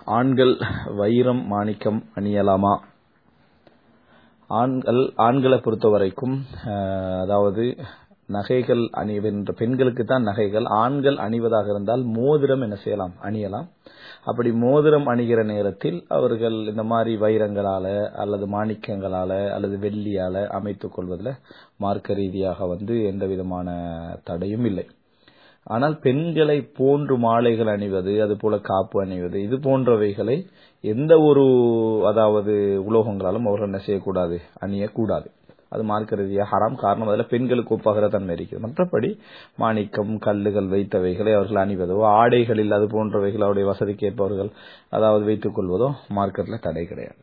ஆண்கள் வைரம் மாணிக்கம் அணியலாமா? ஆண்களை பொறுத்த வரைக்கும் அதாவது நகைகள் அணிவென்ற பெண்களுக்கு தான் நகைகள். ஆண்கள் அணிவதாக இருந்தால் மோதிரம் என்ன செய்யலாம், அணியலாம். அப்படி மோதிரம் அணிகிற நேரத்தில் அவர்கள் இந்த மாதிரி வைரங்களால அல்லது மாணிக்கங்களால அல்லது வெள்ளியால அமைத்துக் கொள்வதில் மார்க்க ரீதியாக எந்த விதமான தடையும் இல்லை. ஆனால் பெண்களை போன்று மாலைகள் அணிவது, அது போல காப்பு அணிவது, இது போன்றவைகளை எந்த ஒரு உலோகங்களாலும் அவர்கள் என்ன செய்யக்கூடாது, அணியக்கூடாது. அது மார்க்க ரீதியாக ஹராம். காரணம் அதில் பெண்களுக்கு ஒப்பாகிற தன்மை இருக்கிறது. மற்றபடி மாணிக்கம் கல்லுகள் வைத்தவைகளை அவர்கள் அணிவதோ, ஆடைகளில் அது போன்றவைகள் அவருடைய வசதிக்கு ஏற்பவர்கள் வைத்துக் கொள்வதோ மார்க்கத்தில் தடை கிடையாது.